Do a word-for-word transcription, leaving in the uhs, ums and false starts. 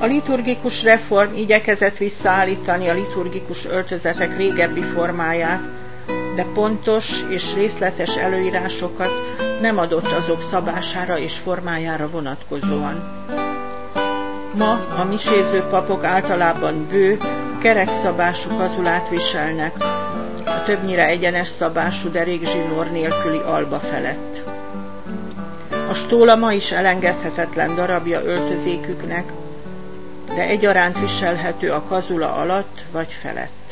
liturgikus reform igyekezett visszaállítani a liturgikus öltözetek régebbi formáját, de pontos és részletes előírásokat nem adott azok szabására és formájára vonatkozóan. Ma a miséző papok általában bő, kerekszabású kazulát viselnek, a többnyire egyenes szabású derékzsinór nélküli alba felett. A stóla ma is elengedhetetlen darabja öltözéküknek, de egyaránt viselhető a kazula alatt vagy felett.